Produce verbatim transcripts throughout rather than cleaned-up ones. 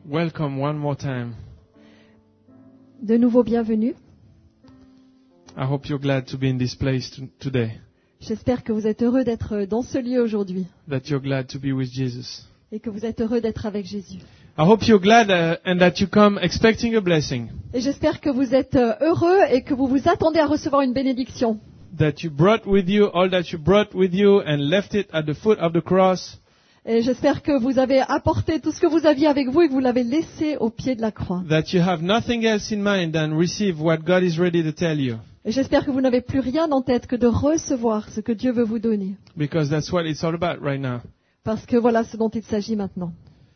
Welcome one more time. De nouveau bienvenue. I hope you're glad to be in this place t- today. J'espère que vous êtes heureux d'être dans ce lieu aujourd'hui That you're glad to be with Jesus. et que vous êtes heureux d'être avec Jésus. I hope you're glad uh, and that you come expecting a blessing. Et j'espère que vous êtes euh, heureux et que vous vous attendez à recevoir une bénédiction. That you brought with you all that you brought with you and left it at the foot of the cross. Et j'espère que vous avez apporté tout ce que vous aviez avec vous et que vous l'avez laissé au pied de la croix. That you have nothing else in mind than receive what God is ready to tell you. Et j'espère que vous n'avez plus rien en tête que de recevoir ce que Dieu veut vous donner. Because that's what it's all about right now. Parce que voilà ce dont il s'agit maintenant.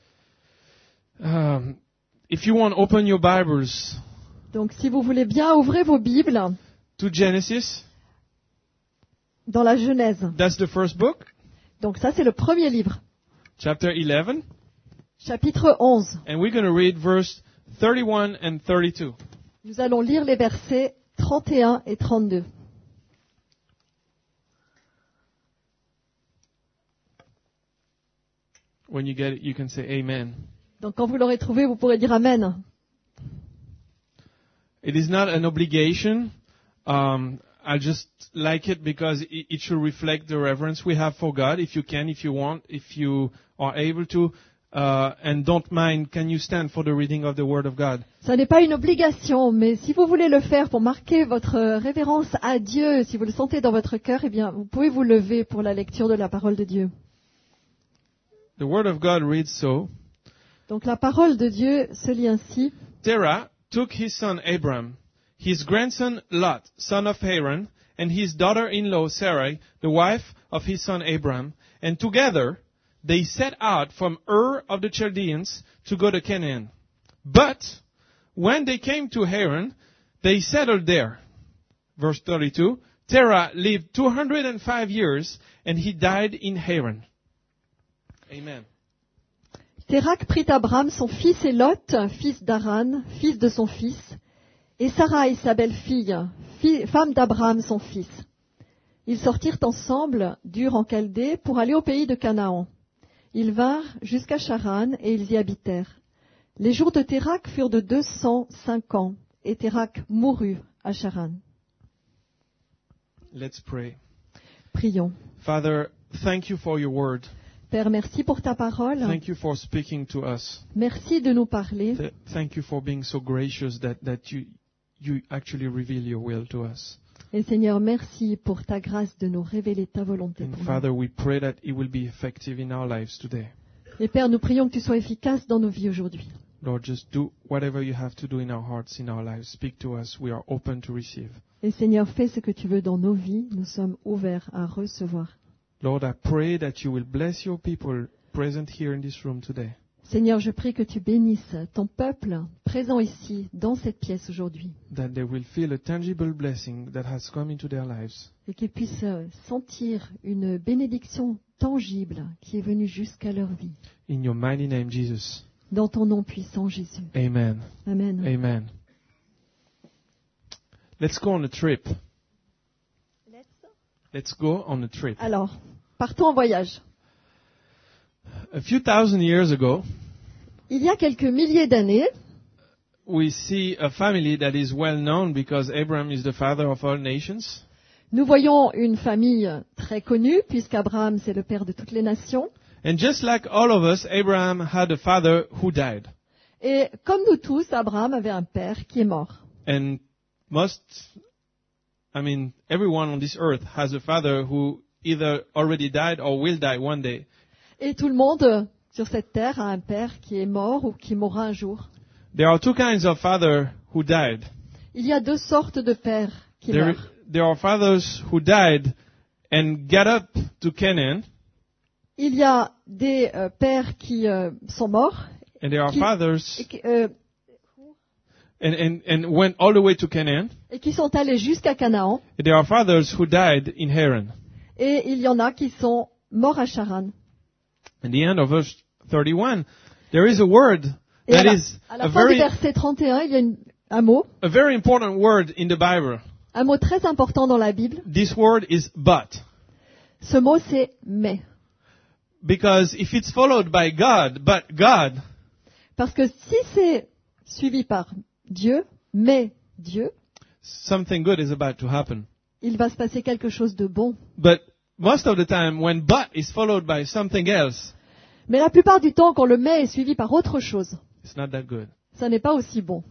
Um, if you want, open your Bibles Donc si vous voulez bien, ouvrez vos Bibles to Genesis. dans la Genèse. That's the first book, Donc ça c'est le premier livre, chapter eleven. chapitre onze. And we're going to read verse thirty-one and thirty-two. Nous allons lire les versets trente et un et trente-deux. When you get it, you can say amen. Donc quand vous l'aurez trouvé, vous pourrez dire Amen. It is not an obligation. Um, I just like it because it, it should reflect the reverence we have for God. If you can, if you want, if you are able to, uh, and don't mind, can you stand for the reading of the Word of God? Ça n'est pas une obligation, mais si vous voulez le faire pour marquer votre révérence à Dieu, si vous le sentez dans votre cœur, eh bien, vous pouvez vous lever pour la lecture de la parole de Dieu. The Word of God reads so. Donc la parole de Dieu se lit ainsi. Terah took his son Abram, his grandson Lot, son of Haran, and his daughter-in-law Sarai, the wife of his son Abram, and together they set out from Ur of the Chaldeans to go to Canaan. But when they came to Haran, they settled there. Verse thirty-two, Terah lived two hundred five years, and he died in Haran. Amen. Térakh prit Abram, son fils, et Lot, fils d'Haran, fils de son fils, et Sarai, sa belle-fille, fille, femme d'Abram, son fils. Ils sortirent ensemble d'Ur en Chaldée pour aller au pays de Canaan. Ils vinrent jusqu'à Charan et ils y habitèrent. Les jours de Térakh furent de deux cent cinq ans, et Térakh mourut à Charan. Let's pray. Prions. Father, thank you for your word. Père, merci pour ta parole. Thank you for speaking to us. Merci de nous parler. Th- Thank you for being so gracious that, that you, you actually reveal your will to us. Et Seigneur, merci pour ta grâce de nous révéler ta volonté. And pour nous. Father, we pray that it will be effective in our lives today. Et Père, nous prions que tu sois efficace dans nos vies aujourd'hui. Lord, just do whatever you have to do in our hearts, in our lives. Speak to us. We are open to receive. Et Seigneur, fais ce que tu veux dans nos vies. Nous sommes ouverts à recevoir. Lord, I pray that you will bless your people present here in this room today. Seigneur, je prie que tu bénisses ton peuple présent ici, dans cette pièce aujourd'hui, That they will feel a tangible blessing that has come into their lives. et qu'ils puissent sentir une bénédiction tangible qui est venue jusqu'à leur vie. In your mighty name, Jesus. Dans ton nom puissant, Jésus. Amen. Amen. Amen. Let's go on a trip. Let's go on a trip. Alors, partons en voyage. A few thousand years ago, Il y a quelques milliers d'années, we see a family that is well known because Abraham is the father of all nations. nous voyons une famille très connue, puisqu'Abraham, c'est le père de toutes les nations. And just like all of us, Abraham had a father who died. Et comme nous tous, Abraham avait un père qui est mort. And most, I mean, everyone on this earth has a father who either already died or will die one day. Et tout le monde sur cette terre a un père qui est mort ou qui mourra un jour. There are two kinds of father who died. Il y a deux sortes de pères qui There, meurent. there are fathers who died and got up to Canaan, Il y a des euh, pères qui euh, sont morts and there are Qui- fathers et qui, euh, and, and, and went all the way to Canaan. et qui sont allés jusqu'à Canaan. And there are fathers who died in Haran. Et il y en a qui sont morts à Charan. At the end of verse thirty-one, there is a word Et à that la, is à la a fin du very, verset trente et un, il y a une- un mot, a very important word in the Bible. un mot très important dans la Bible. This word is but. Ce mot, c'est « mais ». Because if it's followed by God, but God, Parce que si c'est suivi par Dieu, mais Dieu, something good is about to happen. il va se passer quelque chose de bon. But most of the time, when but is followed by something else, Mais la plupart du temps, quand le mais est suivi par autre chose, it's not that good. ça n'est pas aussi bon.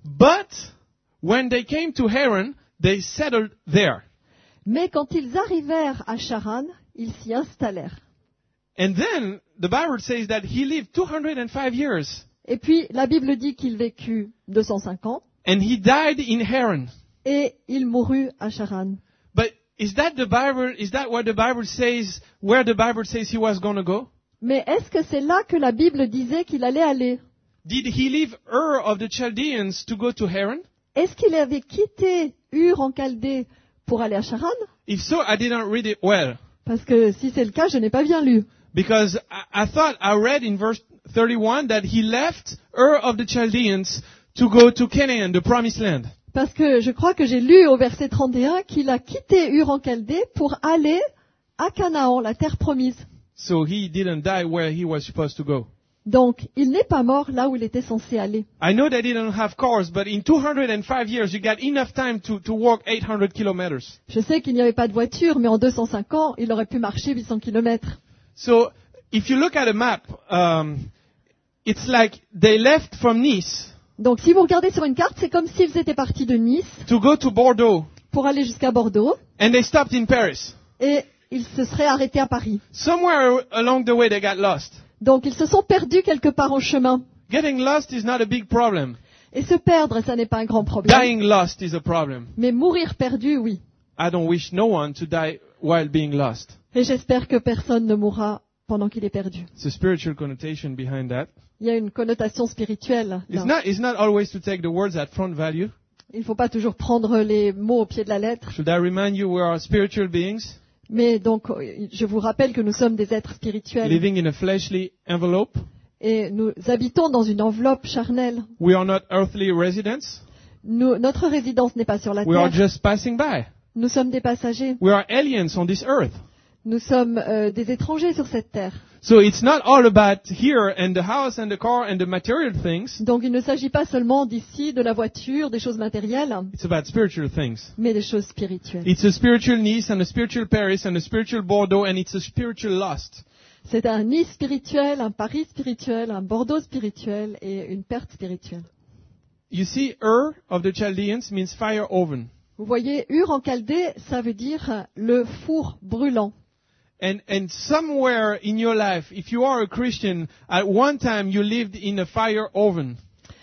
But when they came to Haran, they settled there. Mais quand ils arrivèrent à Charan, ils s'y installèrent. And then the Bible says that he lived two hundred five years, Et puis, la Bible dit qu'il vécut deux cent cinq ans, and he died in Haran. et il mourut à Charan. But is that the Bible? Is that what the Bible says? Where the Bible says he was going to go? Mais est-ce que c'est là que la Bible disait qu'il allait aller? Did he leave Ur of the Chaldeans to go to Haran? Est-ce qu'il avait quitté Ur en Chaldée pour aller à Charan? If so, I didn't read it well, Parce que si c'est le cas, je n'ai pas bien lu. because I, I thought I read in verse thirty-one that he left Ur of the Chaldeans to go to Canaan, the promised land. Parce que je crois que j'ai lu au verset trente et un qu'il a quitté Ur en Chaldée pour aller à Canaan, la terre promise. So he didn't die where he was supposed to go. Donc, il n'est pas mort là où il était censé aller. I know they didn't have cars, but in two hundred five years, you got enough time to, to walk eight hundred kilometers. Je sais qu'il n'y avait pas de voiture, mais en deux cent cinq ans, il aurait pu marcher huit cents kilomètres. So if you look at a map, um, it's like they left from Nice Donc, si vous regardez sur une carte, c'est comme s'ils étaient partis de Nice to go to Bordeaux, pour aller jusqu'à Bordeaux, and they stopped in Paris. et ils se seraient arrêtés à Paris. Somewhere along the way, they got lost. Donc, ils se sont perdus quelque part en chemin. Getting lost is not a big problem. Et se perdre, ça n'est pas un grand problème. Dying lost is a problem. Mais mourir perdu, oui. I don't wish no one to die while being lost. Et j'espère que personne ne mourra pendant qu'il est perdu. It's a spiritual connotation behind that. Il y a une connotation spirituelle. It's là. not, it's not always to take the words at front value. Il ne faut pas toujours prendre les mots au pied de la lettre. Should I remind you we are spiritual beings Mais donc, je vous rappelle que nous sommes des êtres spirituels. living in a fleshly envelope? Et nous habitons dans une enveloppe charnelle. We are not earthly residents. Nous- notre résidence n'est pas sur la We are terre. just passing by. Nous sommes des passagers. We are aliens on this earth. Nous sommes euh, des étrangers sur cette terre. So it's not all about here and the house and the car and the material things. Donc il ne s'agit pas seulement d'ici, de la voiture, des choses matérielles, It's about spiritual things. mais des choses spirituelles. It's a spiritual Nice and a spiritual Paris and a spiritual Bordeaux, and it's a spiritual lost. C'est un Nice spirituel, un Paris spirituel, un Bordeaux spirituel et une perte spirituelle. You see, Ur of the Chaldeans means fire oven. Vous voyez, Ur en Chaldée, ça veut dire le four brûlant. And, and somewhere in your life, if you are a Christian, at one time you lived in a fire oven.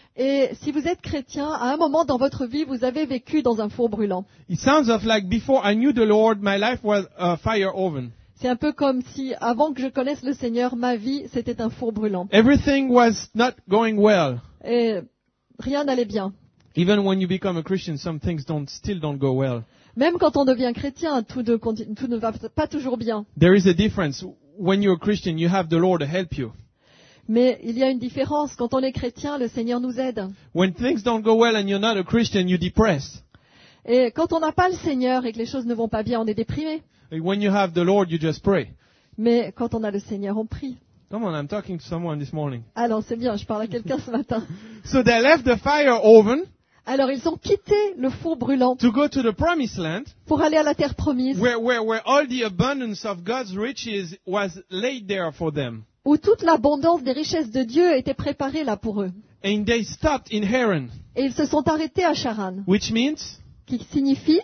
Et si vous êtes chrétien, à un moment dans votre vie, vous avez vécu dans un four brûlant. It sounds of like before I knew the Lord, my life was a fire oven. C'est un peu comme si, avant que je connaisse le Seigneur, ma vie, c'était un four brûlant. Everything was not going well. Et rien n'allait bien. Even when you become a Christian, some things don't, still don't go well. Même quand on devient chrétien, tout ne, conti- tout ne va pas toujours bien. There is a difference. When you're a Christian, you have the Lord to help you. Mais il y a une différence. Quand on est chrétien, le Seigneur nous aide. When things don't go well and you're not a Christian, you're depressed. Et quand on n'a pas le Seigneur et que les choses ne vont pas bien, on est déprimé. When you have the Lord, you just pray. Mais quand on a le Seigneur, on prie. Come on, I'm talking to someone this morning. Alors c'est bien, je parle à quelqu'un ce matin. So they left the fire oven Alors ils ont quitté le four brûlant to go to the promised land, pour aller à la terre promise, where, where, where all the abundance of God's riches was laid there for them. où toute l'abondance des richesses de Dieu était préparée là pour eux. And they stopped in Haran, Et ils se sont arrêtés à Charan, which means qui signifie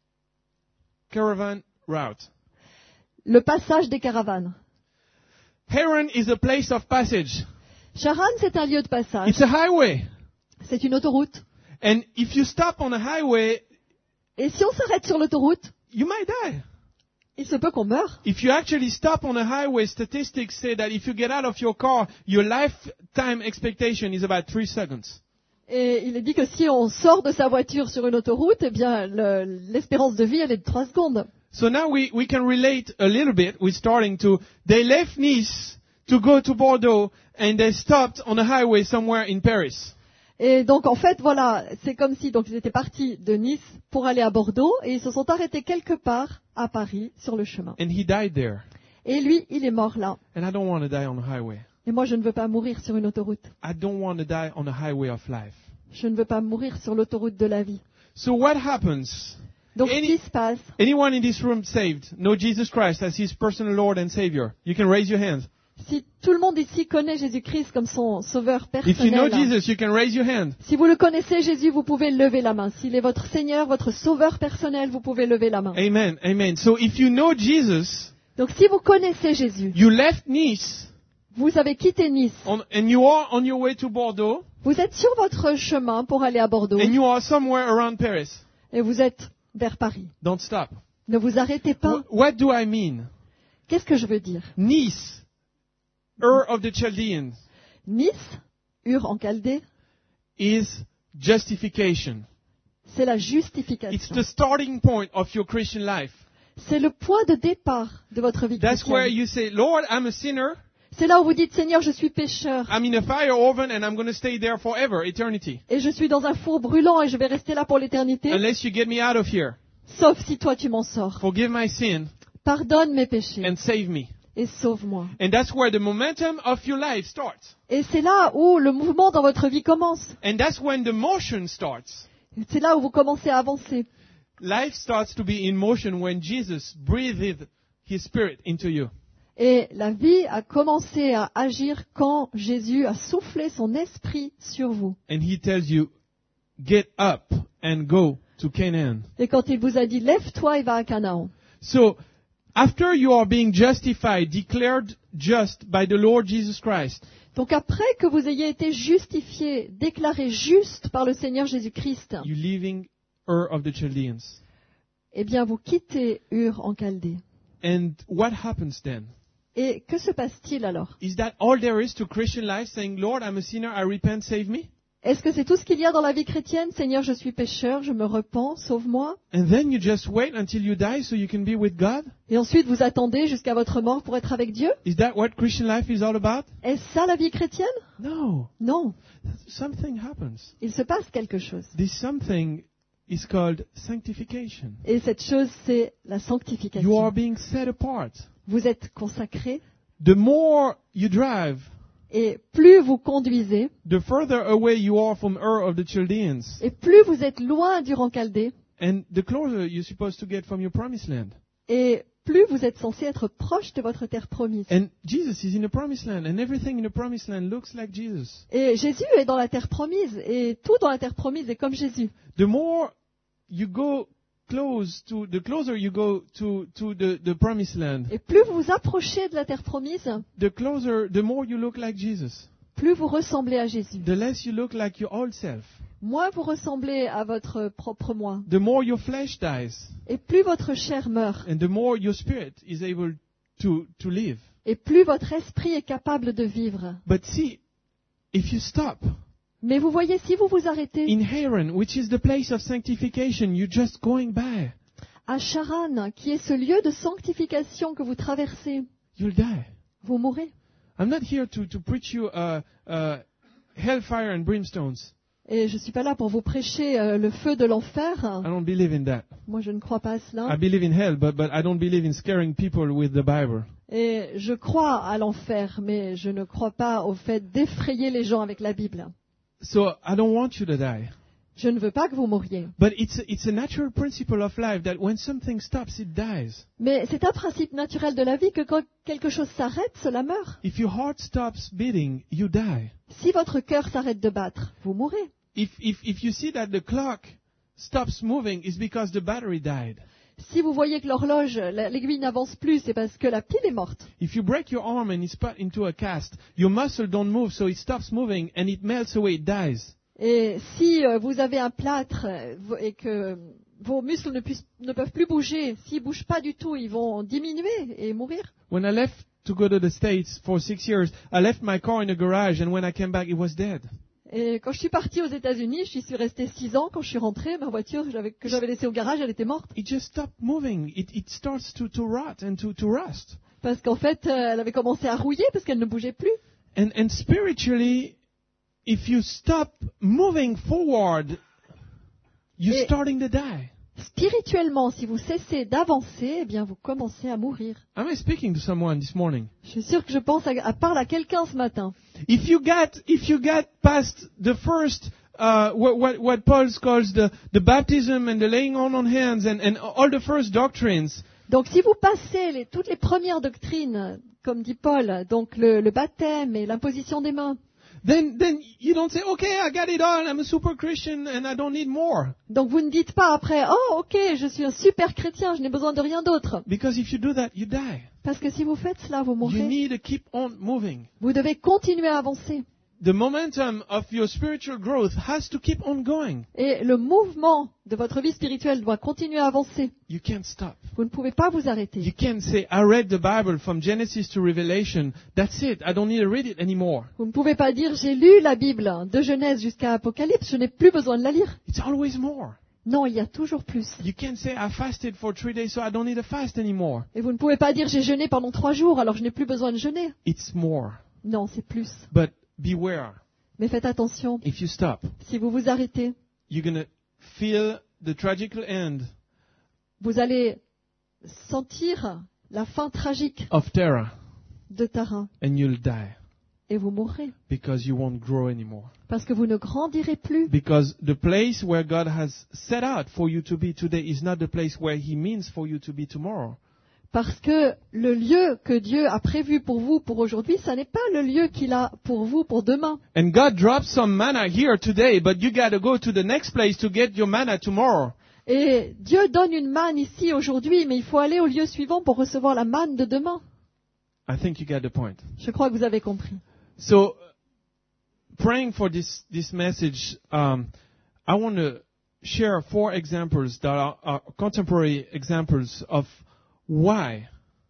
caravan route. le passage des caravanes. Haran is a place of passage. Charan, c'est un lieu de passage. It's a highway. C'est une autoroute. And if you stop on a highway, Et si on s'arrête sur l'autoroute, you might die. il se peut qu'on meure. If you actually stop on a highway, statistics say that if you get out of your car, your lifetime expectation is about three seconds. Et il est dit que si on sort de sa voiture sur une autoroute, eh bien, le- l'espérance de vie, elle est de trois secondes. So now we, we can relate a little bit with starting to, they left Nice to go to Bordeaux and they stopped on a highway somewhere in Paris. Et donc, en fait, voilà, c'est comme si, donc, ils étaient partis de Nice pour aller à Bordeaux et ils se sont arrêtés quelque part à Paris sur le chemin. And he died there. Et lui, il est mort là. And I don't want to die on a highway. Et moi, je ne veux pas mourir sur une autoroute. I don't want to die on the highway of life. Je ne veux pas mourir sur l'autoroute de la vie. So what happens? Donc, ce Any- qui se passe, Anyone in this room saved? Know Jesus Christ as his personal Lord and Savior? You can raise your hand. si tout le monde ici connaît Jésus-Christ comme son sauveur If you know personnel, Jesus, you can raise your hand. si vous le connaissez, Jésus, vous pouvez lever la main. S'il est votre Seigneur, votre sauveur personnel, vous pouvez lever la main. Amen. Amen. So if you know Jesus, Donc, si vous connaissez Jésus, you left Nice vous avez quitté Nice, on, and you are on your way to Bordeaux vous êtes sur votre chemin pour aller à Bordeaux, and you are somewhere around Paris. et vous êtes vers Paris. Don't stop. Ne vous arrêtez pas. Wh- What do I mean? Qu'est-ce que je veux dire? Nice, Ur of the Chaldeans, Nice, Ur en Chaldée, is justification. c'est la It's justification. the starting point of your Christian life. C'est le point de départ de votre vie That's where chrétienne. you say, Lord, I'm a sinner. C'est là où vous dites, Seigneur, je suis pécheur, I'm in a fire oven and I'm going to stay there forever, eternity. et je suis dans un four brûlant, et je vais rester là pour l'éternité, Unless you get me out of here. sauf si toi tu m'en sors. Forgive my sin Pardonne mes péchés, and save me. et sauve-moi. And that's where the momentum of your life starts. Et c'est là où le mouvement dans votre vie commence. And that's when the motion starts. C'est là où vous commencez à avancer. Life starts to be in motion when Jesus breathed his spirit into you. Et la vie a commencé à agir quand Jésus a soufflé son esprit sur vous. And he tells you, get up and go to Canaan. Et quand il vous a dit, lève-toi et va à Canaan. So, after you are being justified, declared just by the Lord Jesus Christ, Donc après que vous ayez été justifié, déclaré juste par le Seigneur Jésus-Christ, you're leaving Ur of the Chaldeans. eh bien vous quittez Ur en Chaldée. And what happens then? Et que se passe-t-il alors? Is that all there is to Christian life, saying, Lord, I'm a sinner, I repent, save me? Est-ce que c'est tout ce qu'il y a dans la vie chrétienne? Seigneur, je suis pécheur, je me repens, sauve-moi. And then you just wait until you die so you can be with God? Et ensuite vous attendez jusqu'à votre mort pour être avec Dieu? Is that what Christian life is all about? Est-ce ça la vie chrétienne? No. Non. Something happens. Il se passe quelque chose. This something is called sanctification. Et cette chose, c'est la You are sanctification. being set apart. Vous êtes consacré, The more you drive, et plus vous conduisez, the further away you are from Ur of the Chaldeans. et plus vous êtes loin d'Ur en Chaldée, And the closer you're supposed to get from your promised land. et plus vous êtes censé être proche de votre terre promise. And Jesus is in the promised land, and everything in the promised land looks like Jesus. Et Jésus est dans la terre promise, et tout dans la terre promise est comme Jésus. The more you go close to, the closer you go to, to the, the promised land, Et plus vous vous approchez de la terre promise, the closer, the more you look like Jesus. plus vous ressemblez à Jésus. The less you look like your old self. Moins vous ressemblez à votre propre moi, The more your flesh dies, et plus votre chair meurt, and the more your spirit is able to, to live. et plus votre esprit est capable de vivre. But see, if you stop, Mais vous voyez, si vous vous arrêtez in Haran, which is the place of sanctification, you're just going by, à Charan, qui est ce lieu de sanctification que vous traversez, you'll die. vous mourrez. I'm not here to, to preach you uh, uh, hellfire and brimstones. Et je ne suis pas là pour vous prêcher euh, le feu de l'enfer. I don't believe in that. Moi, je ne crois pas à I cela. believe in hell, but, but I don't believe in scaring people with the Bible. Et je crois à l'enfer, mais je ne crois pas au fait d'effrayer les gens avec la Bible. So I don't want you to die. Je ne veux pas que vous mouriez. But it's a, it's a natural principle of life that when something stops, it dies. Mais c'est un principe naturel de la vie que quand quelque chose s'arrête, cela meurt. If your heart stops beating, you die. Si votre cœur s'arrête de battre, vous mourrez. If, if, if you see that the clock stops moving, it's because the battery died. Si vous voyez que l'horloge, la- l'aiguille n'avance plus, c'est parce que la pile est morte. If you break your arm and it's put into a cast, your muscle don't move, so it stops moving and it melts away, it dies. Et si euh, vous avez un plâtre euh, vo- et que vos muscles ne, puissent- ne peuvent plus bouger, s'ils ne bougent pas du tout, ils vont diminuer et mourir. When I left to go to the States for six years, I left my car in a garage, and when I came back, it was dead. Et quand je suis partie aux États-Unis, je suis restée six ans. Quand je suis rentrée, ma voiture je l'avais- que j'avais laissée au garage, elle était morte. It just stopped moving. It, it starts to, to rot and to, to rust. Parce qu'en fait, euh, elle avait commencé à rouiller parce qu'elle ne bougeait plus. And, and spiritually, if you stop moving forward, you're Et- starting to die. spirituellement, si vous cessez d'avancer, eh bien, vous commencez à mourir. Am I speaking to someone this morning? Je suis sûre que je pense à, à parler à quelqu'un ce matin. If you get, if you get past the first, uh, what, what, what Paul calls the, the baptism and the laying on on hands and, and all the first doctrines, Donc, si vous passez les, toutes les premières doctrines, comme dit Paul, donc le, le baptême et l'imposition des mains, then, then you don't say, okay, I got it all, I'm a super Christian and I don't need more. donc vous ne dites pas après, oh, ok, je suis un super chrétien, je n'ai besoin de rien d'autre. Because if you do that, you die. Parce que si vous faites cela, vous You mourrez. need to keep on moving. Vous devez continuer à avancer. The momentum of your spiritual growth has to keep on going. Et le mouvement de votre vie spirituelle doit continuer à avancer. You can't stop. Vous ne pouvez pas vous You arrêter. can't say, I read the Bible from Genesis to Revelation. That's it. I don't need to read it anymore. Vous ne pouvez pas dire, j'ai lu la Bible de Genèse jusqu'à Apocalypse, je n'ai plus besoin de la lire. It's always more. Non, il y a toujours plus. You can't say, I fasted for three days, so I don't need to fast anymore. Et vous ne pouvez pas dire, j'ai jeûné pendant trois jours, alors je n'ai plus besoin de jeûner. It's more. Non, c'est plus. But beware. Mais faites attention, If you stop, si vous vous arrêtez, you're going to feel the tragical end vous allez sentir la fin tragique of Terah, de Tara and you'll die et vous mourrez. because you won't grow anymore. Parce que vous ne grandirez plus. Because the place where God has set out for you to be today is not the place where He means for you to be tomorrow. Parce que le lieu que Dieu a prévu pour vous pour aujourd'hui, ça n'est pas le lieu qu'il a pour vous pour demain. And God drops some manna here today, but you got to go to the next place to get your manna tomorrow. Et Dieu donne une manne ici aujourd'hui, mais il faut aller au lieu suivant pour recevoir la manne de demain. I think you got the point. Je crois que vous avez compris. So, praying for this, this message, um, I want to share four examples that are, are contemporary examples of why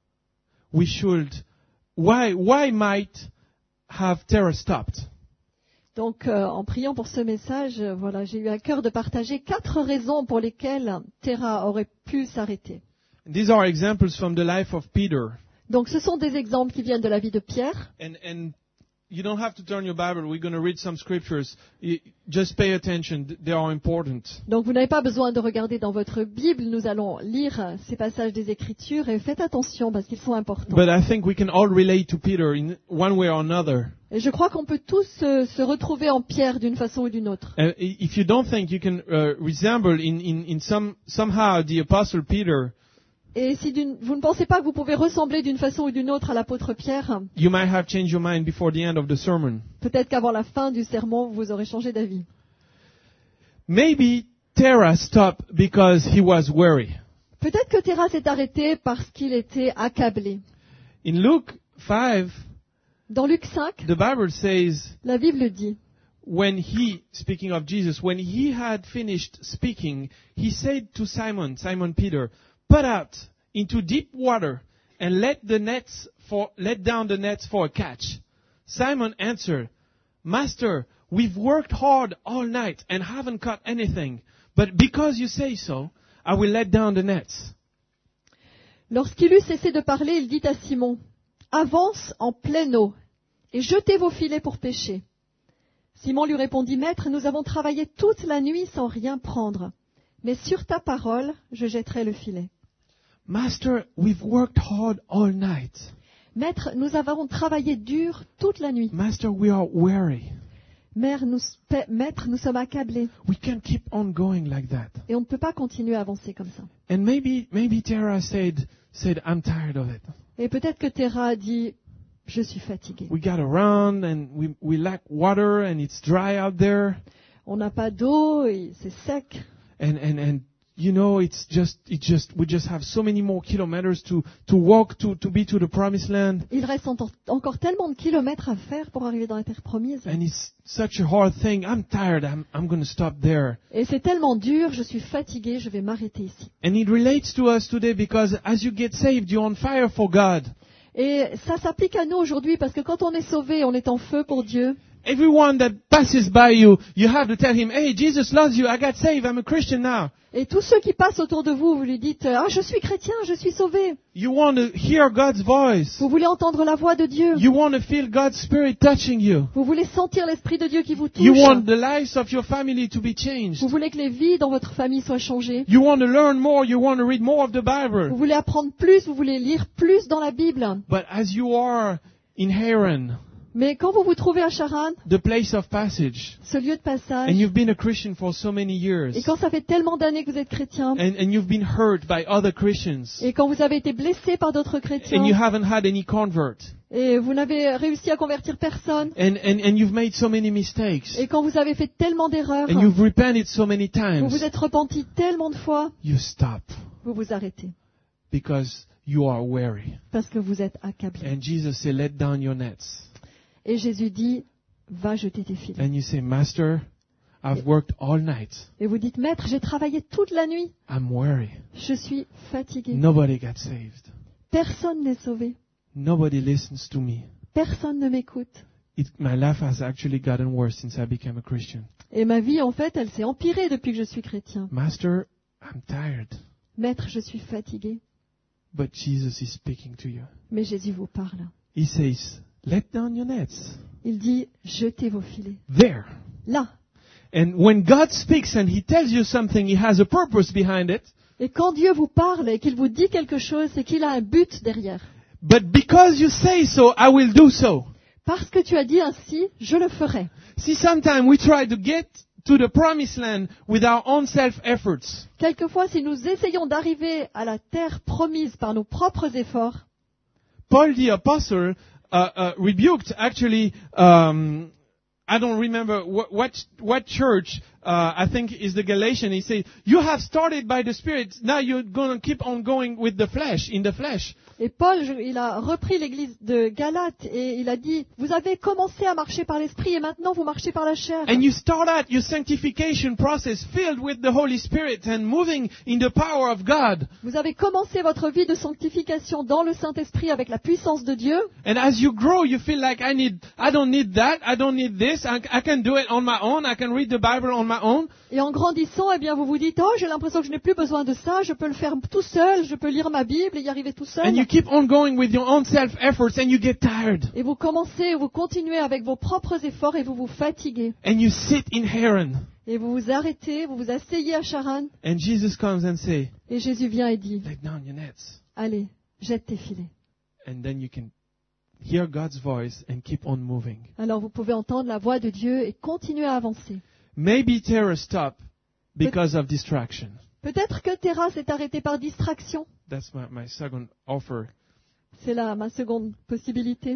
we should, why, why might have terror stopped. Donc, euh, en priant pour ce message, euh, voilà, j'ai eu à cœur de partager quatre raisons pour lesquelles Terah aurait pu s'arrêter. These are examples from the life of Peter. Donc, ce sont des exemples qui viennent de la vie de Pierre. And, and you don't have to turn your Bible. We're going to read some scriptures. You, just pay attention. They are important. Donc, vous n'avez pas besoin de regarder dans votre Bible. Nous allons lire ces passages des Écritures et faites attention parce qu'ils sont importants. But I think we can all relate to Peter in one way or another. Et je crois qu'on peut tous se, se retrouver en Pierre d'une façon ou d'une autre. Uh, if you don't think you can uh, resemble in, in, in some, somehow the Apostle Peter, Et si d'une- vous ne pensez pas que vous pouvez ressembler d'une façon ou d'une autre à l'apôtre Pierre, you might have changed your mind before the end of the sermon. peut-être qu'avant la fin du sermon, vous aurez changé d'avis. Maybe Terah stopped because he was weary. Peut-être que Terah s'est arrêté parce qu'il était accablé. In Luke five, Dans Luc cinq, the Bible says, la Bible dit, when he, speaking of Jesus, when he had finished speaking, he said to Simon, Simon Peter, put out into deep water and let the nets for, let down the nets for a catch. Simon answered, Master, we've worked hard all night and haven't caught anything, but because you say so, I will let down the nets. lorsqu'il eut cessé de parler, il dit à Simon, avance en pleine eau et jetez vos filets pour pêcher. Simon lui répondit, Maître, nous avons travaillé toute la nuit sans rien prendre, mais sur ta parole, je jetterai le filet. Master, we've worked hard all night. Maître, nous avons travaillé dur toute la nuit. Master, we are weary. Mère, nous, pa- Maître, nous sommes accablés We can't keep on going like that. et on ne peut pas continuer à avancer comme ça. And maybe, maybe Terah said, said, I'm tired of it. Et peut-être que Terah a dit, je suis fatigué. We got around and we, we lack water and it's dry out there. On n'a pas d'eau et c'est sec. And, and, and, you know, it's just, it just, we just have so many more kilometers to, to walk to, to be to the promised land. Il reste ento- encore tellement de kilomètres à faire pour arriver dans la terre promise. And it's such a hard thing. I'm tired. I'm, I'm going to stop there. Et c'est tellement dur, je suis fatigué, je vais m'arrêter ici. And it relates to us today because as you get saved, you're on fire for God. Et ça s'applique à nous aujourd'hui parce que quand on est sauvé, on est en feu pour Dieu. everyone that passes by you, you have to tell him, hey, Jesus loves you, I got saved, I'm a Christian now. Et tous ceux qui passent autour de vous, vous lui dites, ah, je suis chrétien, je suis sauvé. You want to hear God's voice. Vous voulez entendre la voix de Dieu. You want to feel God's Spirit touching you. Vous voulez sentir l'Esprit de Dieu qui vous touche. You want the lives of your family to be changed. Vous voulez que les vies dans votre famille soient changées. You want to learn more, you want to read more of the Bible. Vous voulez apprendre plus, vous voulez lire plus dans la Bible. But as you are in Haran, Mais quand vous vous trouvez à Charan, the place of passage, ce lieu de passage, and you've been a Christian for so many years, et quand ça fait tellement d'années que vous êtes chrétien, and, and you've been hurt by other Christians, et quand vous avez été blessé par d'autres and you chrétiens, haven't had any convert, et vous n'avez réussi à convertir personne, and, and, and you've made so many mistakes, et quand vous avez fait tellement d'erreurs, and you've repented so many vous times, vous êtes repenti tellement de fois, you stop vous vous arrêtez, because you are weary. parce que vous êtes accablé. And Jesus said, let down your nets. Et Jésus dit, va jeter tes filets. And you say, Master, I've worked all night. Et vous dites, Maître, j'ai travaillé toute la nuit, I'm weary. je suis fatigué. Nobody got saved. Personne n'est sauvé, Nobody listens to me. personne ne m'écoute. It, my life has actually gotten worse since I became a Christian. Et ma vie, en fait, elle s'est empirée depuis que je suis chrétien. Master, I'm tired. Maître, je suis fatigué. But Jesus is speaking to you. Mais Jésus vous parle. He says, let down your nets. Il dit, jetez vos filets. There. Là. And when God speaks and He tells you something, He has a purpose behind it. Et quand Dieu vous parle et qu'il vous dit quelque chose, c'est qu'il a un but derrière. But because you say so, I will do so. Parce que tu as dit ainsi, je le ferai. See, sometimes we try to get to the promised land with our own self-efforts. Quelquefois, si nous essayons d'arriver à la terre promise par nos propres efforts, Paul the apostle uh, uh, rebuked actually, um, I don't remember what, what, what church, uh, I think is the Galatian. He said, you have started by the Spirit, now you're going to keep on going with the flesh, in the flesh. et Paul, je- il a repris l'église de Galate et il a dit, vous avez commencé à marcher par l'esprit et maintenant vous marchez par la chair. And you start out your sanctification process filled with the Holy Spirit and moving in the power of God. Vous avez commencé votre vie de sanctification dans le Saint-Esprit avec la puissance de Dieu. And as you grow, you feel like I need, I don't need that, I don't need this, I, I can do it on my own, I can read the Bible on my own. Et en grandissant, eh bien, vous vous dites, oh, j'ai l'impression que je n'ai plus besoin de ça, je peux le faire tout seul, je peux lire ma Bible et y arriver tout seul. And you keep on going with your own self-efforts and you get tired. Et vous commencez, vous continuez avec vos propres efforts et vous vous fatiguez. And you sit in Haran. Et vous vous arrêtez, vous vous asseyez à Charan. And Jesus comes and say, Et Jésus vient et dit, let down your nets. allez, jette tes filets. And then you can hear God's voice and keep on moving. Alors vous pouvez entendre la voix de Dieu et continuer à avancer. Maybe terror stopped because of distraction. Peut-être que Terra s'est arrêtée par distraction. That's my, my second offer. C'est là ma seconde possibilité.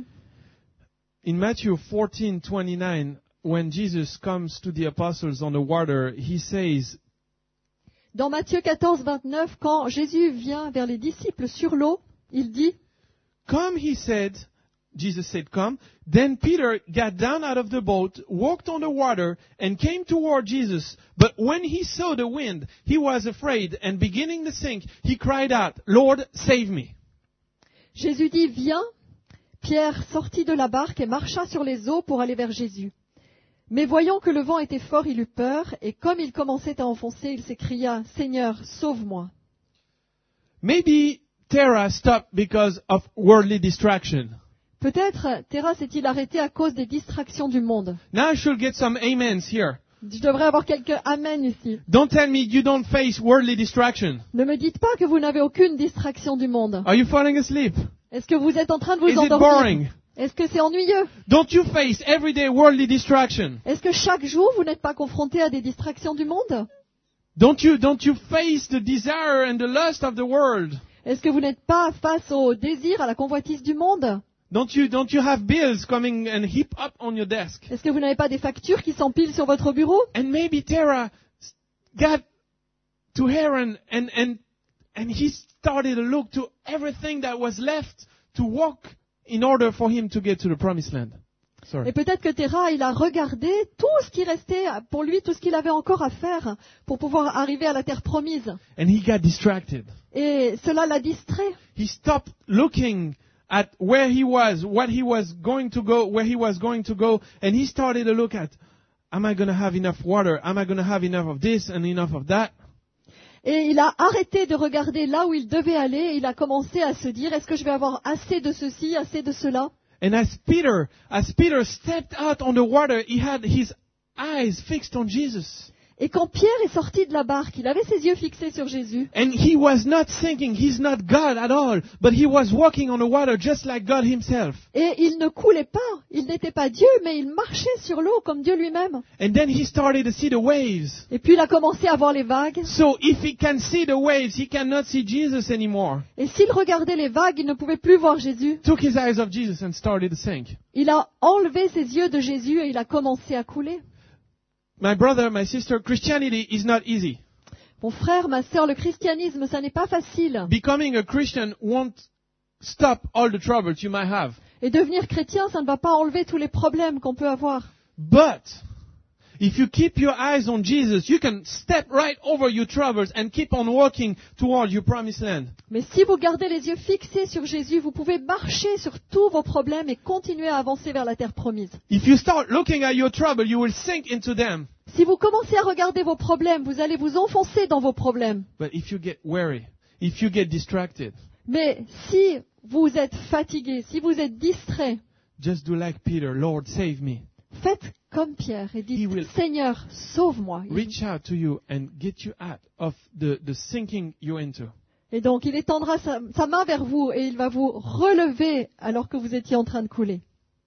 In Matthew fourteen twenty-nine, when Jesus comes to the apostles on the water, he says, Dans Matthieu quatorze, vingt-neuf, quand Jésus vient vers les disciples sur l'eau, il dit, come, he said, Jesus said, come. Then Peter got down out of the boat, walked on the water, and came toward Jesus. But when he saw the wind, he was afraid, and beginning to sink, he cried out, Lord, save me. Jésus dit, viens. Pierre sortit de la barque et marcha sur les eaux pour aller vers Jésus. Mais voyant que le vent était fort, il eut peur, et comme il commençait à enfoncer, il s'écria, Seigneur, sauve-moi. Maybe Terah stopped because of worldly distraction. Peut-être Terra s'est-il arrêté à cause des distractions du monde. Now I should get some amens here. Je devrais avoir quelques amen ici. Don't tell me you don't face worldly distraction. Ne me dites pas que vous n'avez aucune distraction du monde. Are you falling asleep? Est-ce que vous êtes en train de vous Is it endormir? boring? Est-ce que c'est ennuyeux? Don't you face everyday worldly distraction? Est-ce que chaque jour vous n'êtes pas confronté à des distractions du monde? Don't you, don't you face the desire and the lust of the world? Est-ce que vous n'êtes pas face au désir, à la convoitise du monde? Don't you, don't you have bills coming and heap up on your desk? Est-ce que vous n'avez pas des factures qui s'empilent sur votre bureau? And maybe Terah got to Haran and, and, and he started to look to everything that was left to walk in order for him to get to the promised land. Sorry. Et peut-être que Terra, il a regardé tout ce qui restait pour lui, tout ce qu'il avait encore à faire pour pouvoir arriver à la terre promise. And he got distracted. Et cela l'a distrait. He stopped looking at where he was, what he was going to go, where he was going to go, and he started to look at, am I going to have enough water? Am I going to have enough of this and enough of that? Et il a arrêté de regarder là où il devait aller et il a commencé à se dire, est-ce que je vais avoir assez de ceci, assez de cela? And as Peter, as Peter stepped out on the water, he had his eyes fixed on Jesus. Et quand Pierre est sorti de la barque, il avait ses yeux fixés sur Jésus. And he was not thinking he's not God at all, but he was walking on the water just like God himself. Et il ne coulait pas, il n'était pas Dieu, mais il marchait sur l'eau comme Dieu lui-même. And then he started to see the waves. Et puis il a commencé à voir les vagues. So if he can see the waves, he cannot see Jesus anymore. Et s'il regardait les vagues, il ne pouvait plus voir Jésus. Took his eyes off Jesus and started to sink. Il a enlevé ses yeux de Jésus et il a commencé à couler. My brother, my sister, Christianity is not easy. Mon frère, ma sœur, le christianisme, ça n'est pas facile. Becoming a Christian won't stop all the troubles you might have. Et devenir chrétien, ça ne va pas enlever tous les problèmes qu'on peut avoir. But if you keep your eyes on Jesus, you can step right over your troubles and keep on walking toward your promised land. Mais si vous gardez les yeux fixés sur Jésus, vous pouvez marcher sur tous vos problèmes et continuer à avancer vers la terre promise. If you start looking at your trouble, you will sink into them. Si vous commencez à regarder vos problèmes, vous allez vous enfoncer dans vos problèmes. But if you get weary, if you get distracted, Mais si vous êtes fatigué, si vous êtes distrait, just do like Peter, Lord, save me. faites comme Pierre et He dites, will Seigneur, sauve-moi. Reach out to you and get you out of the, the sinking you're into. Et donc il étendra sa, sa main vers vous et il va vous relever alors que vous étiez en train de couler.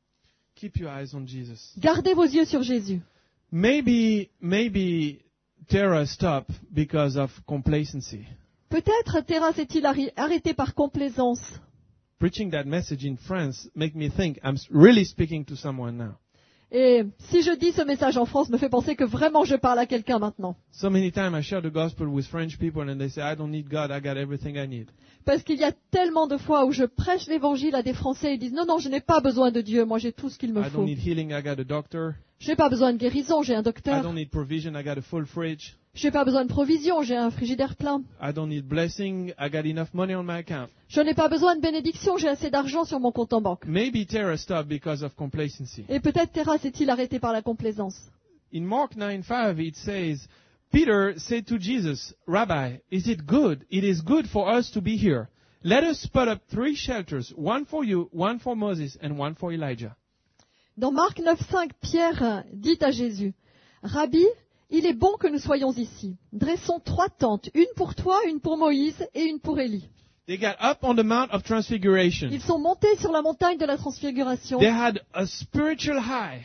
Keep your eyes on Jesus. Gardez vos yeux sur Jésus. Maybe, maybe Terah stopped because of complacency. Peut-être Terra s'est-il arri- arrêté par complaisance. Preaching that message in France make me think I'm really speaking to someone now. Et si je dis ce message en France, me fait penser que vraiment je parle à quelqu'un maintenant. So many times I share the gospel with French people and they say, I don't need God, I got everything I need. Parce qu'il y a tellement de fois où je prêche l'évangile à des Français et ils disent non, non, je n'ai pas besoin de Dieu, moi j'ai tout ce qu'il me I don't faut. need healing, I got a doctor. Je n'ai pas besoin de guérison, j'ai un I docteur. don't need provision, I got a full fridge. Je n'ai pas besoin de provision, j'ai un frigidaire plein. I don't need blessing, I got enough money on my account. Je n'ai pas besoin de bénédiction, j'ai assez d'argent sur mon compte en banque. Maybe Terah stopped because of complacency. Et peut-être Terra s'est-il arrêté par la complaisance. In Mark nine five it says, Peter said to Jesus, Rabbi, is it good? It is good for us to be here. Let us put up three shelters, one for you, one for Moses, and one for Elijah. Dans Marc neuf cinq, Pierre dit à Jésus, Rabbi, il est bon que nous soyons ici. Dressons trois tentes, une pour toi, une pour Moïse et une pour Élie. They got up on the Mount of Transfiguration. Ils sont montés sur la montagne de la transfiguration They had a spiritual high.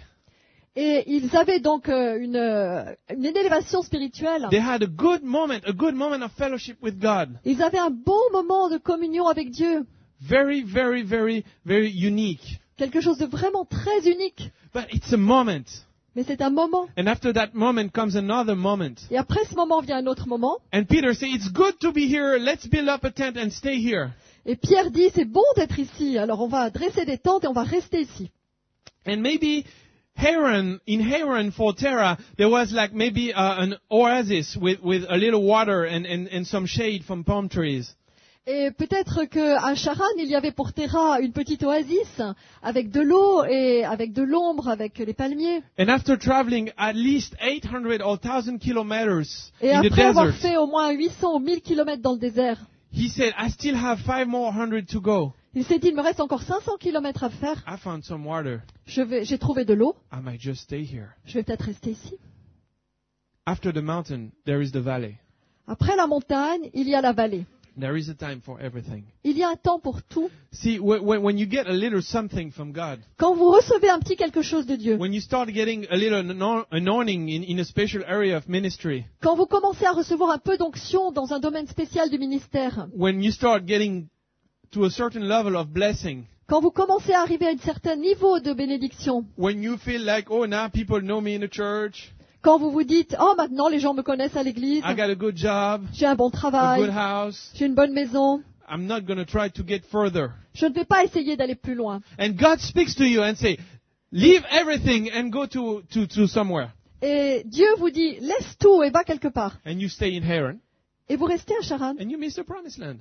et ils avaient donc euh, une, euh, une élévation spirituelle. They had a good moment, a good moment of fellowship with God. Ils avaient un bon moment de communion avec Dieu. Very, very, very, very unique. Quelque chose de vraiment très unique. But it's a moment. Mais c'est un moment. And after that moment comes another moment. Et après ce moment vient un autre moment. And Peter said, it's good to be here. Let's build up a tent and stay here. Et Pierre dit, c'est bon d'être ici. Alors on va dresser des tentes et on va rester ici. And maybe Haran, in Haran for Terah, there was like maybe uh, an oasis with, with a little water and, and, and some shade from palm trees. Et peut-être qu'à Charan, il y avait pour Terra une petite oasis avec de l'eau et avec de l'ombre, avec les palmiers. And after traveling at least eight hundred or one thousand kilometers Et in the après avoir desert, fait au moins huit cents ou mille kilomètres dans le désert, he said, I still have five more hundred to go. il s'est dit, il me reste encore cinq cents kilomètres à faire. I found some water. Je vais, j'ai trouvé de l'eau. I might just stay here. Je vais peut-être rester ici. After the mountain, there is the valley. Après la montagne, il y a la vallée. There is a time for everything. Il y a un temps pour tout. See, when, when you get a little something from God, Quand vous recevez un petit quelque chose de Dieu, when you start getting a little ano- anointing in, in a special area of ministry, quand vous commencez à recevoir un peu d'onction dans un domaine spécial du ministère, when you start getting to a certain level of blessing, quand vous commencez à arriver à un certain niveau de bénédiction, when you feel like, oh, now people know me in the church, quand vous vous dites, oh maintenant les gens me connaissent à l'église, I got a good job, j'ai un bon a good travail, house, j'ai une bonne maison, I'm not going to try to get further. je ne vais pas essayer d'aller plus loin. And God speaks to you and say, leave everything and go to, to, to somewhere. Et Dieu vous dit, laisse tout et va quelque part. And you stay in Haran Et vous restez à Charan and you miss the promised land.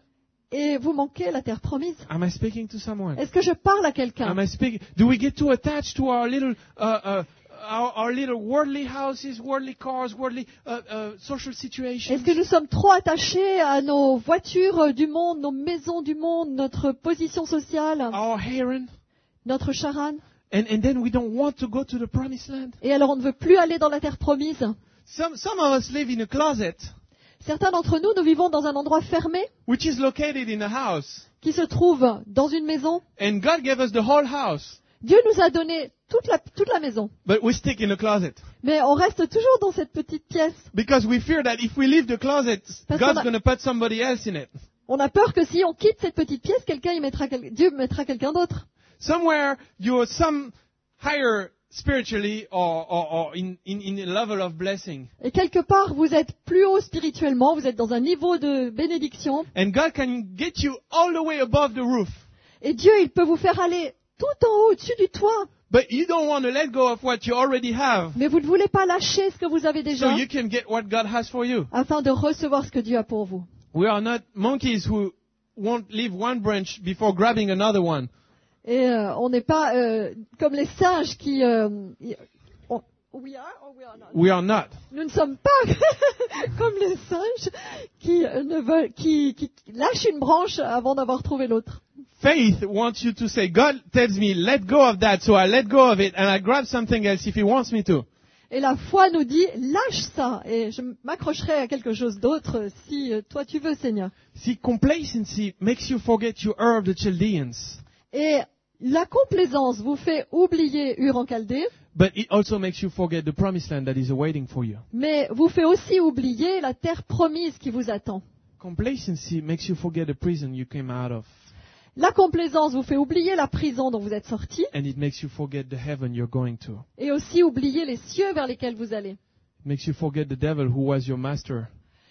et vous manquez la terre promise. Am I speaking to someone? Est-ce que je parle à quelqu'un? Am I speaking? Do we get too attached to our little, uh, uh, our, our little worldly houses, worldly cars, worldly uh, uh, social situations? Est-ce que nous sommes trop attachés à nos voitures du monde, nos maisons du monde, notre position sociale, Our Haran? notre charan? And, and then we don't want to go to the promised land? Et alors on ne veut plus aller dans la terre promise. Some, some of us live in a closet, Certains d'entre nous, nous vivons dans un endroit fermé which is located in a house. qui se trouve dans une maison. And God gave us the whole house, Dieu nous a donné toute la, toute la maison. but we stick in the closet. Mais on reste toujours dans cette petite pièce. Because we fear that if we leave the closet, Parce qu'on God's a- going to put somebody else in it. On a peur que si on quitte cette petite pièce, quelqu'un y mettra quel- Dieu mettra quelqu'un d'autre. Somewhere you're some higher spiritually or, or, or in, in, in a level of blessing. Et quelque part, vous êtes plus haut spirituellement, vous êtes dans un niveau de bénédiction. And God can get you all the way above the roof. Et Dieu, il peut vous faire aller tout en haut, au-dessus du toit. But you don't want to let go of what you already have Mais vous ne voulez pas lâcher ce que vous avez so déjà you can get what God has for you. afin de recevoir ce que Dieu a pour vous. We are not monkeys who won't leave one branch before grabbing another one. Et euh, on n'est pas euh, comme les singes qui... euh, y- on- we are or we are not? We are not. Nous ne sommes pas comme les singes qui, euh, ne veulent, qui, qui lâchent une branche avant d'avoir trouvé l'autre. Faith wants you to say, God tells me, let go of that, so I let go of it and I grab something else if He wants me to. Et la foi nous dit, lâche ça, et je m'accrocherai à quelque chose d'autre si euh, toi tu veux, Seigneur. See, complacency makes you forget you Ur of the Chaldeans, Et la complaisance vous fait oublier Ur en Chaldée, but it also makes you forget the promised land that is awaiting for you. mais vous fait aussi oublier la terre promise qui vous attend. Complacency makes you forget the prison you came out of, La complaisance vous fait oublier la prison dont vous êtes sorti, and it makes you forget the heaven you're going to. et aussi oublier les cieux vers lesquels vous allez. It makes you forget the devil who was your master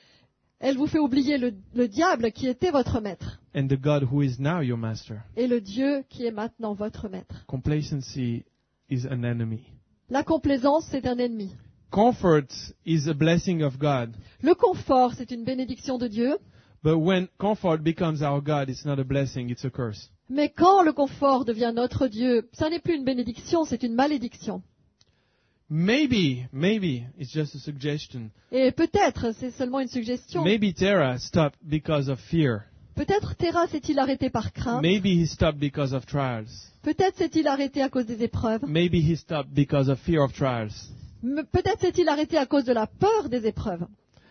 Elle vous fait oublier le, le diable qui était votre maître, and the God who is now your master. et le Dieu qui est maintenant votre maître. Complacency is an enemy. La complaisance, c'est un ennemi. Comfort is a blessing of God. Le confort, c'est une bénédiction de Dieu. But when comfort becomes our God, it's not a blessing, it's a curse. Mais quand le confort devient notre Dieu, ça n'est plus une bénédiction, c'est une malédiction. Maybe, maybe, it's just a suggestion. Et peut-être, c'est seulement une suggestion, Maybe Terah stopped because of fear. peut-être Terah s'est-il arrêté par crainte, Maybe he stopped because of trials. peut-être s'est-il arrêté à cause des épreuves, Maybe he stopped because of fear of trials. M- peut-être s'est-il arrêté à cause de la peur des épreuves.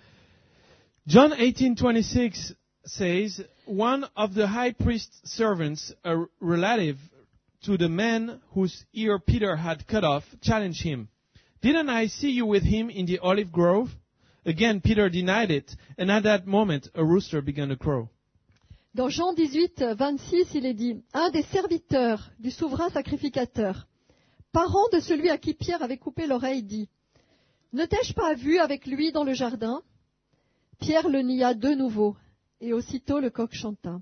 John eighteen twenty-six says, one of the high priest's servants, a relative to the man whose ear Peter had cut off, challenged him. Didn't I see you with him in the olive grove? Again, Peter denied it, and at that moment, a rooster began to crow. Dans Jean dix-huit, vingt-six, il est dit, un des serviteurs du souverain sacrificateur, parent de celui à qui Pierre avait coupé l'oreille, dit, ne t'ai-je pas vu avec lui dans le jardin? Pierre le nia de nouveau, et aussitôt le coq chanta.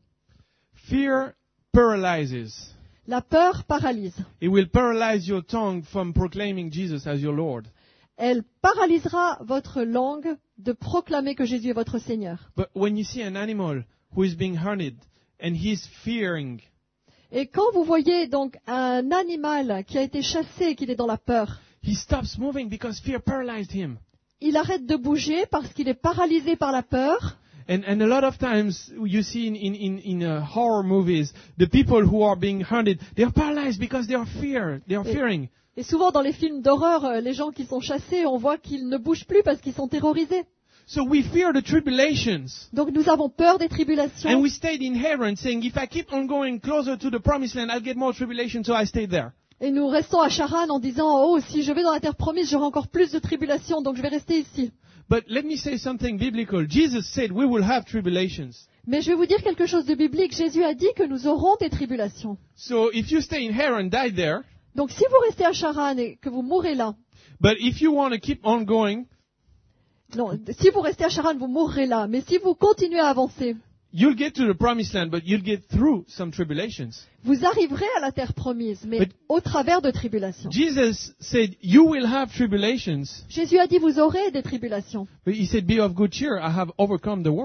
Fear paralyzes. La peur paralyse. It will paralyze your tongue from proclaiming Jesus as your Lord. Elle paralysera votre langue de proclamer que Jésus est votre Seigneur. But when you see an animal who is being hunted and he's fearing, Et quand vous voyez donc un animal qui a été chassé, qu'il est dans la peur, he stops moving because fear paralyzed him. il arrête de bouger parce qu'il est paralysé par la peur. And, and a lot of times you see in, in, in, in uh, horror movies, the people who are being hunted, they are paralyzed because they are fear, they are Et- fearing. Et souvent dans les films d'horreur, euh, les gens qui sont chassés, on voit qu'ils ne bougent plus parce qu'ils sont terrorisés. So we fear the tribulations. Donc nous avons peur des And tribulations. we stayed in Haran saying, if I keep on going closer to the promised land, I'll get more tribulation, so I stayed there. Et nous restons à Charan en disant, oh, si je vais dans la terre promise, j'aurai encore plus de tribulations, donc je vais rester ici. But let me say something biblical. Jesus said we will have tribulations. Mais je vais vous dire quelque chose de biblique. Jésus a dit que nous aurons des tribulations. So if you stay in Haran, die there. Donc si vous restez à Charan et que vous mourrez là, But if you want to keep on going, non, si vous restez à Charan, vous mourrez là. Mais si vous continuez à avancer, you'll get to the promised land, but you'll get through some tribulations. vous arriverez à la terre promise, mais Mais- au travers de tribulations. Jesus said, you will have tribulations. Jésus a dit, vous aurez des tribulations. But he said, be of good cheer. I have overcome the world.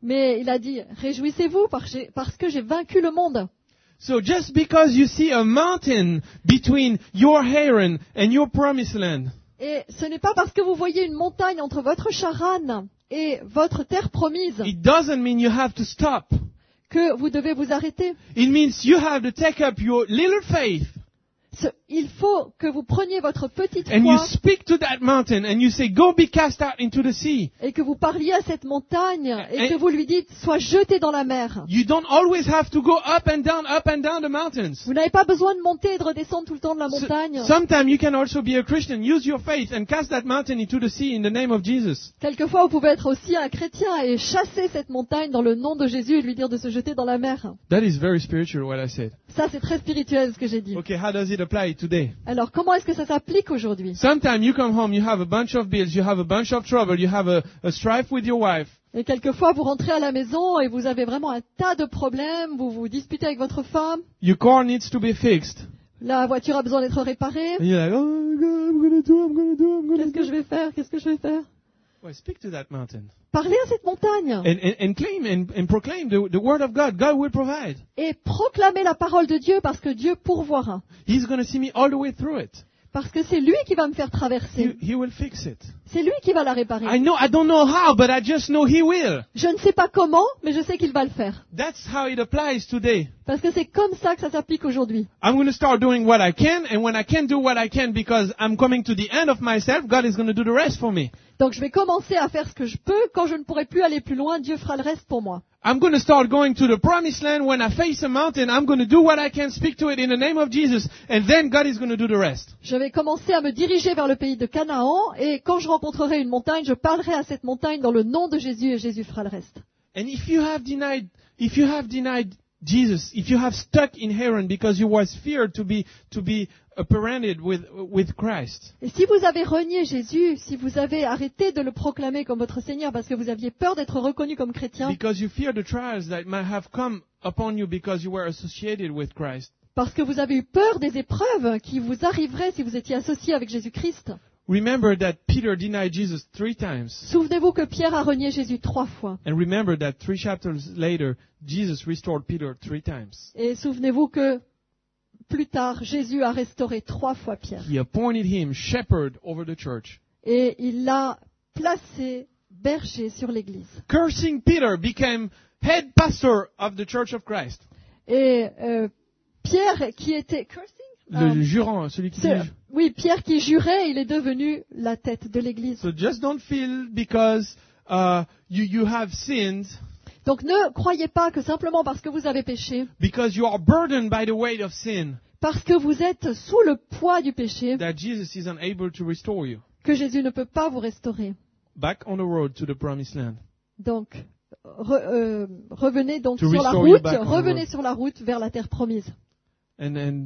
Mais il a dit, réjouissez-vous parce que j'ai- parce que j'ai vaincu le monde. So just because you see a mountain between your Haran and your promised land, Et ce n'est pas parce que vous voyez une montagne entre votre Charan et votre terre promise it doesn't mean you have to stop. que vous devez vous arrêter. It means you have to take up your little faith Ce- il faut que vous preniez votre petite and you foi speak to that mountain and you say, go be cast out into the sea. et que vous parliez à cette montagne et Et- que vous lui dites, sois jeté dans la mer. You don't always have to go up and down, up and down the mountains. Vous n'avez pas besoin de monter et de redescendre tout le temps de la So- montagne. Sometimes you can also be a Christian. Use your faith and cast that mountain into the sea in the name of Jesus. Quelquefois, vous pouvez être aussi un chrétien et chasser cette montagne dans le nom de Jésus et lui dire de se jeter dans la mer. That is very spiritual, what I said. Ça, c'est très spirituel ce que j'ai dit. Okay, how does it apply today? Alors, comment est-ce que ça s'applique aujourd'hui? Sometimes you come home, you have a bunch of bills, you have a bunch of trouble, you have a, a strife with your wife, Et quelquefois, vous rentrez à la maison et vous avez vraiment un tas de problèmes, vous vous disputez avec votre femme, your car needs to be fixed. la voiture a besoin d'être réparée. And you're like, oh God, I'm gonna do, I'm gonna do, I'm gonna Qu'est-ce que je vais faire? Qu'est-ce que je vais faire? Well, speak to that mountain. Parlez à cette montagne And, and, and claim and, and proclaim the, the word of God. God will provide. et proclamez la parole de Dieu parce que Dieu pourvoira. He's gonna see me all the way through it. Parce que c'est lui qui va me faire He, traverser. he will fix it. C'est lui qui va la réparer. I know, I don't know how, but I just know He will. Je ne sais pas comment, mais je sais qu'il va le faire. That's how it applies today. Parce que c'est comme ça que ça s'applique aujourd'hui. I'm going to start doing what I can, and when I can't do what I can because I'm coming to the end of myself, God is going to do the rest for me. Donc je vais commencer à faire ce que je peux. Quand je ne pourrai plus aller plus loin, Dieu fera le reste pour moi. I'm going to start going to the promised land. When I face a mountain, I'm going to do what I can, speak to it in the name of Jesus, and then God is going to do the rest. Je vais commencer à me diriger vers le pays de Canaan et quand je rencontrerai une montagne, je parlerai à cette montagne dans le nom de Jésus et Jésus fera le reste. And if you have denied, if you have denied Jesus, if you have stuck in Haran because you was feared to be, to be uh, parented with, with Christ, Et si vous avez renié Jésus, si vous avez arrêté de le proclamer comme votre Seigneur parce que vous aviez peur d'être reconnu comme chrétien, because you fear the trials that might have come upon you because you were associated with Christ, parce que vous avez eu peur des épreuves qui vous arriveraient si vous étiez associé avec Jésus-Christ, remember that Peter denied Jesus three times. souvenez-vous que Pierre a renié Jésus trois fois. And remember that three chapters later, Jesus restored Peter three times. Et souvenez-vous que plus tard, Jésus a restauré trois fois Pierre. He appointed him shepherd over the church. Et il l'a placé berger sur l'Église. Cursing Peter became head pastor of the Church of Christ. Et euh, Pierre, qui était cursing, Le euh, jurant, celui qui c'est- dit. oui, Pierre qui jurait, il est devenu la tête de l'Église. So just don't feel because uh, you, you have sinned, Donc ne croyez pas que simplement parce que vous avez péché, because you are burdened by the weight of sin, parce que vous êtes sous le poids du péché, that Jesus is unable to restore you que Jésus ne peut pas vous restaurer. back on the road to the promised land. Donc re- euh, revenez donc To sur la restore you route, back on the revenez road. sur la route vers la terre promise. And and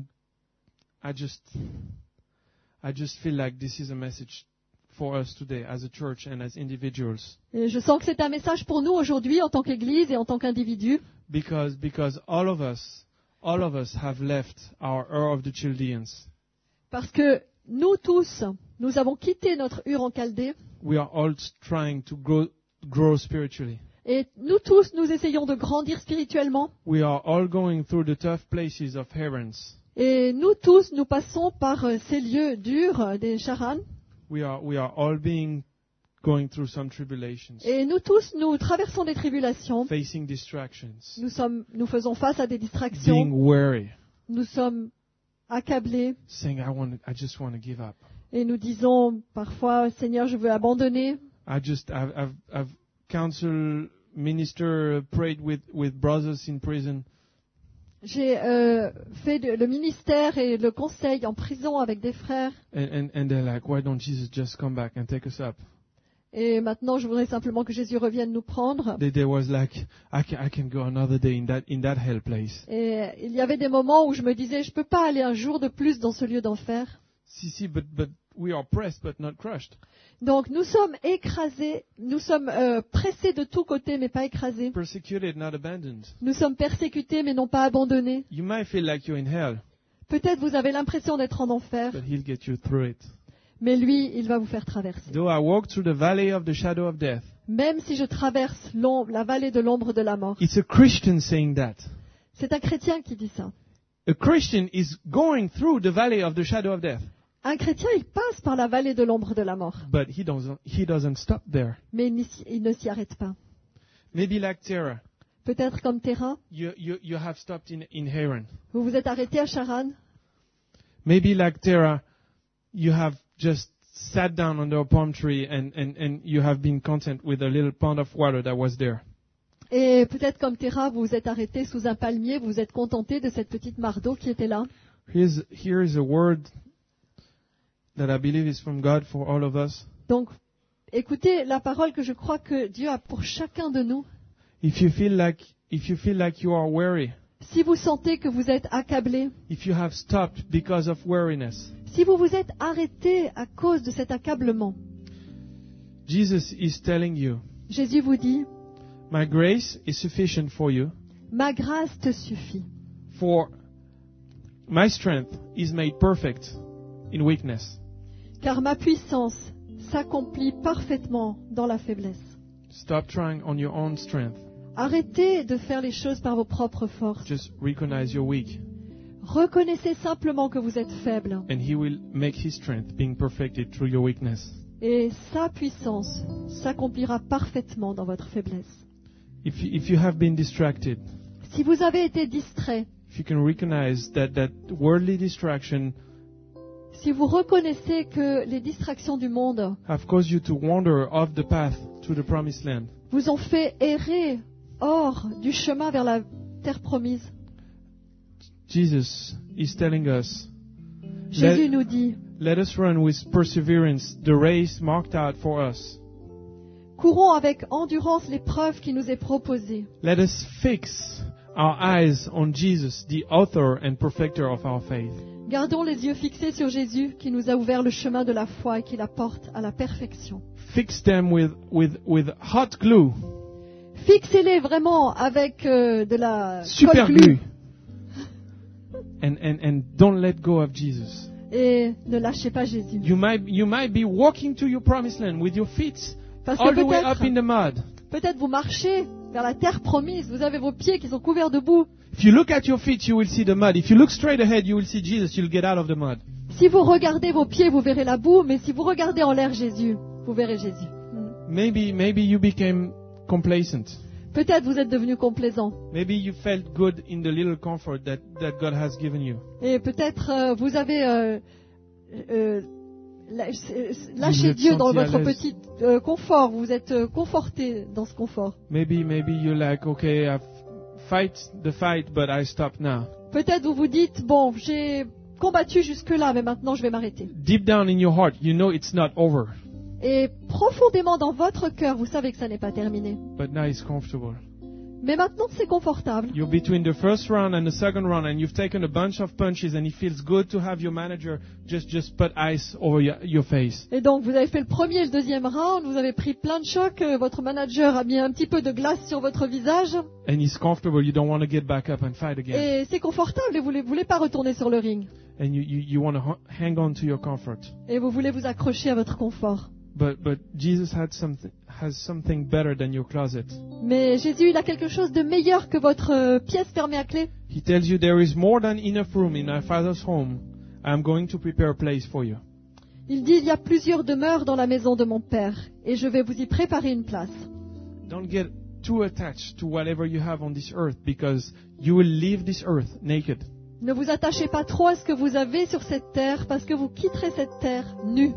I just I just feel like this is a message for us today as a church and as individuals, Et je sens que c'est un message pour nous aujourd'hui en tant qu'Église et en tant qu'individu, because because all of us all of us have left our Ur of the Chaldeans. parce que nous tous, nous avons quitté notre Ur en Chaldée, We are all trying to grow grow spiritually. et nous tous, nous essayons de grandir spirituellement, We are all going through the tough places of Harans. et nous tous, nous passons par euh, ces lieux durs euh, des Charan, We are we are all being going through some tribulations, et nous tous, nous traversons des tribulations, facing distractions, nous sommes, nous faisons face à des being distractions, weary, nous sommes accablés, saying I want I just want to give up. et nous disons parfois, Seigneur, je veux abandonner. I just I've I've, I've counsel minister uh, prayed with with brothers in prison, J'ai euh, fait de- le ministère et le conseil en prison avec des frères, and, and and they're like, why don't Jesus just come back and take us up? et maintenant je voudrais simplement que Jésus revienne nous prendre. They, there was like I can I can go another day in that in that hell place. Et il y avait des moments où je me disais, je peux pas aller un jour de plus dans ce lieu d'enfer. See see, but but we are pressed but not crushed, Donc nous sommes écrasés, nous sommes euh, pressés de tous côtés mais pas écrasés. persecuted not abandoned. Nous sommes persécutés mais non pas abandonnés. You might feel like you're in hell, Peut-être vous avez l'impression d'être en enfer, but He'll get you through it. mais lui, il va vous faire traverser. Though I walk through the valley of the shadow of death, Même si je traverse l'ombre- la vallée de l'ombre de la mort. It's a Christian saying that. C'est un chrétien qui dit ça. A Christian is going through the valley of the shadow of death. Un chrétien, il passe par la vallée de l'ombre de la mort. But he doesn't, he doesn't stop there. Mais il, n'y- il ne s'y arrête pas. Maybe like Terah, Peut-être comme Terah, you, you, you have stopped in, in Haran. vous vous êtes arrêté à Charan. Maybe like Terah, you have just sat down under a palm tree and, and, and you have been content with a little pond of water that was there. Et peut-être comme Terah, vous vous êtes arrêté sous un palmier, vous vous êtes contenté de cette petite mare d'eau qui était là. Here's, here is a word that I believe is from God for all of us. Donc, écoutez la parole que je crois que Dieu a pour chacun de nous. If you feel like, if you feel like you are weary, Si vous sentez que vous êtes accablé, if you have stopped because of weariness, si vous vous êtes arrêté à cause de cet accablement, Jesus is telling you, Jésus vous dit, my grace is sufficient for you, ma grâce te suffit. for my strength is made perfect in weakness. Car ma puissance s'accomplit parfaitement dans la faiblesse. Stop trying on your own strength. Arrêtez de faire les choses par vos propres forces. Just recognize you're weak, Reconnaissez simplement que vous êtes faible. and He will make His strength being perfected through your weakness. Et sa puissance s'accomplira parfaitement dans votre faiblesse. If you, if you have been distracted, Si vous avez été distrait, if you can recognize that that worldly distraction si vous reconnaissez que les distractions du monde have caused you to wander off the path to the promised land, vous ont fait errer hors du chemin vers la terre promise, Jesus is telling us, Jésus let, nous dit, let us run with perseverance the race marked out for us. courons avec endurance l'épreuve qui nous est proposée. Let us fix our eyes on Jesus, the author and perfecter of our faith. Gardons les yeux fixés sur Jésus qui nous a ouvert le chemin de la foi et qui la porte à la perfection. Fix them with, with, with hot glue, Fixez-les vraiment avec euh, de la super colle glue, and, and, and don't let go of Jesus. et ne lâchez pas Jésus. You might, you might be walking to your promised land with your feet Parce all que the way up peut-être, in the mud. peut-être vous marchez vers la terre promise, vous avez vos pieds qui sont couverts de boue. If you look at your feet, you will see the mud. If you look straight ahead, you will see Jesus. You'll get out of the mud. Si vous regardez vos pieds, vous verrez la boue, mais si vous regardez en l'air Jésus, vous verrez Jésus. Maybe, maybe you became complacent. Peut-être vous êtes devenu complaisant. Maybe you felt good in the little comfort that, that God has given you. Et peut-être euh, vous avez euh, euh, lâché lâché êtes Dieu dans senti à votre l'aise. petit euh, confort. Vous êtes euh, conforté dans ce confort. Maybe, maybe you're like, okay, I've fight the fight, but I stop now. Peut-être vous vous dites, bon, j'ai combattu jusque-là, mais maintenant je vais m'arrêter. Deep down in your heart, you know it's not over, Et profondément dans votre cœur, vous savez que ça n'est pas terminé. but now it's comfortable. Mais maintenant c'est confortable. You're between the first round and the second round, and you've taken a bunch of punches, and it feels good to have your manager just, just put ice over your, your face. Et donc vous avez fait le premier et le deuxième round, vous avez pris plein de chocs, euh, votre manager a mis un petit peu de glace sur votre visage, And it's comfortable. You don't want to get back up and fight again. et c'est confortable et vous ne voulez pas retourner sur le ring. And you, you, you want to hang on to your comfort. Et vous voulez vous accrocher à votre confort. But, but Jesus had something, has something better than your closet. Mais Jésus, il a quelque chose de meilleur que votre euh, pièce fermée à clé. He tells you there is more than enough room in my Father's home. I'm going to prepare a place for you. Il dit, il y a plusieurs demeures dans la maison de mon Père, et je vais vous y préparer une place. Don't get too attached to whatever you have on this earth, because you will leave this earth naked. Ne vous attachez pas trop à ce que vous avez sur cette terre, parce que vous quitterez cette terre nue.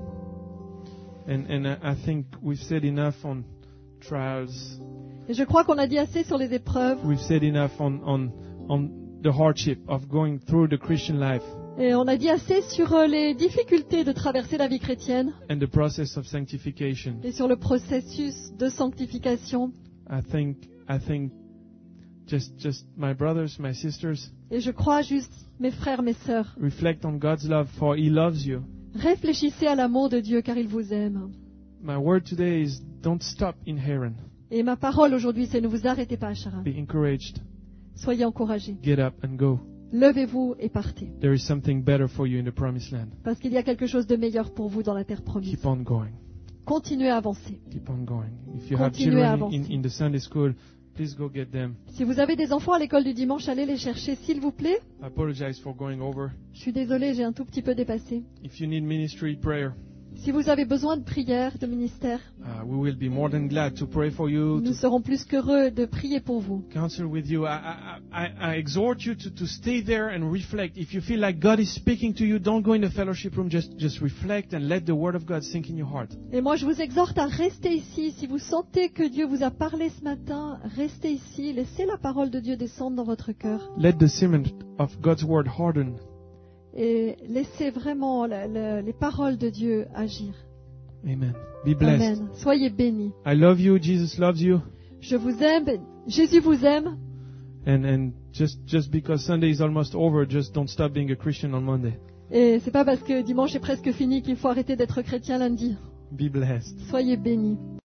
And, and I I think we've said enough on trials. Et je crois qu'on a dit assez sur les épreuves, We've said enough on, on, on the hardship of going through the Christian life et on a dit assez sur euh, les difficultés de traverser la vie chrétienne, and the process of sanctification. et sur le processus de sanctification. I think, I think just, just my brothers, my sisters, Et je crois juste, mes frères, mes sœurs, reflect on God's love, for He loves you. réfléchissez à l'amour de Dieu car il vous aime. My word today is don't stop in Haran. Et ma parole aujourd'hui, c'est ne vous arrêtez pas à Charan. Be encouraged. Soyez encouragés. Get up and go. Levez-vous et partez. There is something better for you in the promised land. Parce qu'il y a quelque chose de meilleur pour vous dans la terre promise. Keep on going. continuez à avancer. Keep on going. If you have Continuez à children in, avancer. in the Sunday school, please go get them. Si vous avez des enfants à l'école du dimanche, allez les chercher, s'il vous plaît. I apologize for going over. Je suis désolée, j'ai un tout petit peu dépassé. If you need ministry prayer, Si vous avez besoin de prière, de ministère, uh, we will be more than glad to pray for you, nous to serons plus qu'heureux de prier pour vous. counsel with you. I, I, I, I exhort you to, to stay there and reflect. If you feel like God is speaking to you, don't go in the fellowship room. Just, just reflect and let the word of God sink in your heart. Et moi, je vous exhorte à rester ici. Si vous sentez que Dieu vous a parlé ce matin, restez ici. Laissez la parole de Dieu descendre dans votre cœur. Let the cement of God's word harden. Et laissez vraiment la- la- les paroles de Dieu agir. Amen. Be blessed. Amen. Soyez bénis. I love you. Jesus loves you. Je vous aime. Jésus vous aime. And, and just, just because Sunday is almost over, just don't stop being a Christian on Monday. Et c'est pas parce que dimanche est presque fini qu'il faut arrêter d'être chrétien lundi. Be blessed. Soyez bénis.